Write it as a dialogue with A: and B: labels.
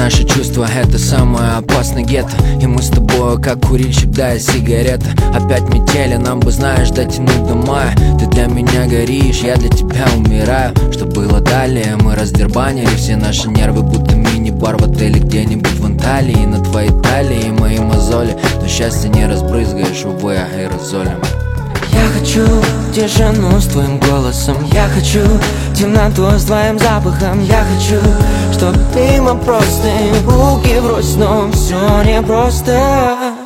A: наши чувства — это самое опасное гетто. И мы с тобой как курильщик, да и сигарета. Опять метели, нам бы, знаешь, дотянуть до мая. Ты для меня горишь, я для тебя умираю. Что было далее? Мы раздербанили все наши нервы, будто мини-бар в отеле где-нибудь в Анталии. На твоей талии мои мозоли, но счастье не разбрызгаешь, увы, аэрозолем.
B: Я хочу тишину с твоим голосом, я хочу темноту с твоим запахом. Я хочу, чтоб мимо простые булки врозь, но все непросто.